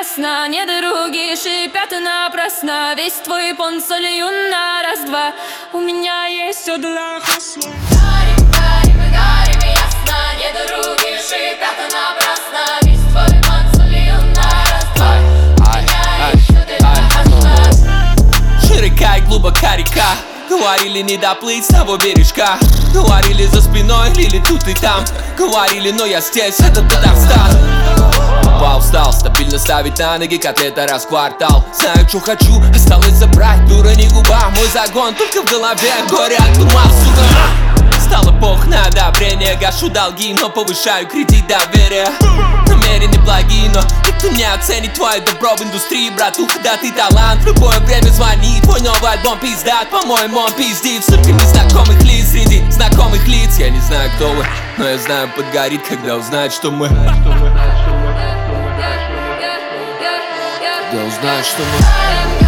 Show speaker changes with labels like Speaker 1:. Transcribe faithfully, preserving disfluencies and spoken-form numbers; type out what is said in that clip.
Speaker 1: ясно, недруги шипят напрасно. Весь твой пон солью на раз-два. У меня есть седла хасла. Гарим, гарим, гарим, ясно, недруги шипят напрасно. Весь твой пон солью на раз-два. У меня есть седла хасла.
Speaker 2: Широка и глубока река. Говорили, не доплыть с того бережка. Говорили, за спиной лили тут и там. Говорили, но я здесь, это Татарстан. Упал, встал, стабильно ставить на ноги котлета раз в квартал. Знаю, что хочу, осталось забрать, дура не губа. Мой загон только в голове, горе от ума, сука. Стало пох на одобрение, гашу долги, но повышаю кредит доверия. Намерения благие, но никто не оценит твое добро в индустрии, братуха, да ты талант. В любое время звони, твой новый альбом пиздат. По-моему, он пиздит, столько незнакомых лиц среди знакомых лиц. Я не знаю, кто вы, но я знаю, подгорит, когда узнает, что мы. Когда узнает, что мы.